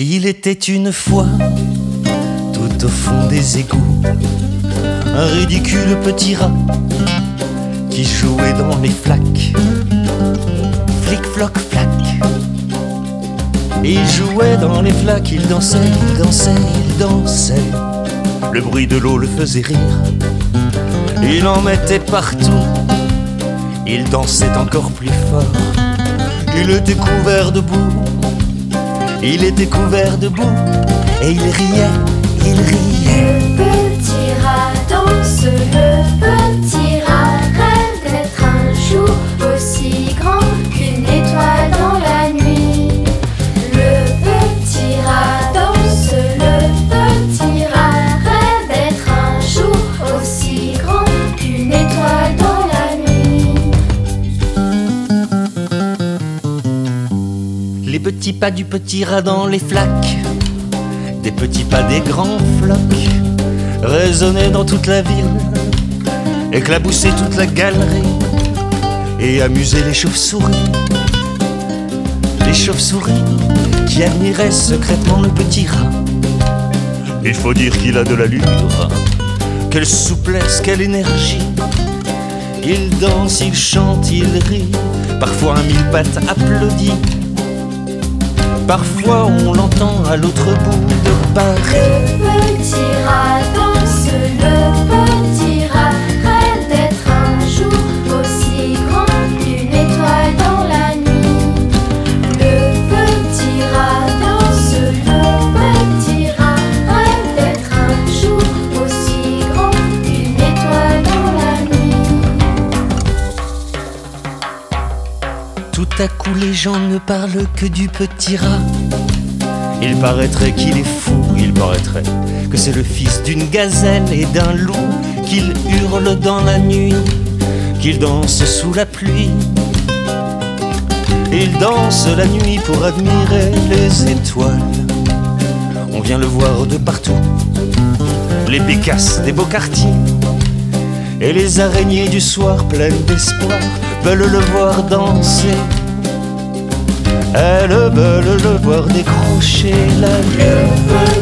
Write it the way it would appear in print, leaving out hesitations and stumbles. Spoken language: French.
Il était une fois, tout au fond des égouts, un ridicule petit rat qui jouait dans les flaques. Flic, floc, flac. Il jouait dans les flaques, il dansait, il dansait, il dansait. Le bruit de l'eau le faisait rire, il en mettait partout. Il dansait encore plus fort, il était couvert de boue. Il était couvert de boue et il riait, il riait. Le petit rat danse, le petit rat rêve d'être un jour aussi grand qu'une étoile dans la nuit. Le petit rat danse, le petit rat rêve d'être un jour aussi grand qu'une étoile dans la nuit. Les petits pas du petit rat dans les flaques, des petits pas des grands flocs, résonnaient dans toute la ville, éclaboussaient toute la galerie et amusaient les chauves-souris. Les chauves-souris qui admiraient secrètement le petit rat. Il faut dire qu'il a de l'allure, quelle souplesse, quelle énergie. Il danse, il chante, il rit, parfois un mille pattes applaudit. Parfois on l'entend à l'autre bout de Paris. Le petit rat danse, le petit rat rêve d'être un jour aussi grand qu'une étoile dans la nuit. Le petit rat danse, le petit rat rêve d'être un jour aussi grand qu'une étoile dans la nuit. Tout à coup les gens ne parlent que du petit rat. Il paraîtrait qu'il est fou, il paraîtrait que c'est le fils d'une gazelle et d'un loup, qu'il hurle dans la nuit, qu'il danse sous la pluie. Il danse la nuit pour admirer les étoiles. On vient le voir de partout, les bécasses des beaux quartiers et les araignées du soir pleines d'espoir veulent le voir danser. Elles veulent le voir décrocher la lune.